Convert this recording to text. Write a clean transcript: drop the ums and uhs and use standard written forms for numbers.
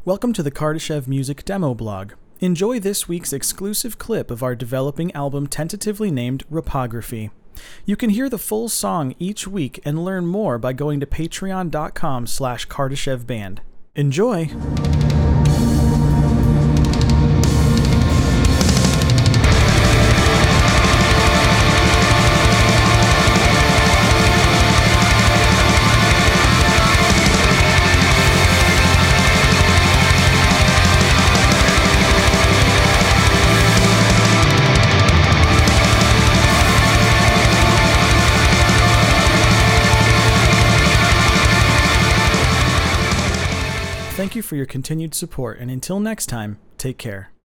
Welcome to the Kardashev Music Demo Blog. Enjoy this week's exclusive clip of our developing album tentatively named Rapography. You can hear the full song each week and learn more by going to patreon.com/KardashevBand. Enjoy! Thank you for your continued support, and until next time, take care.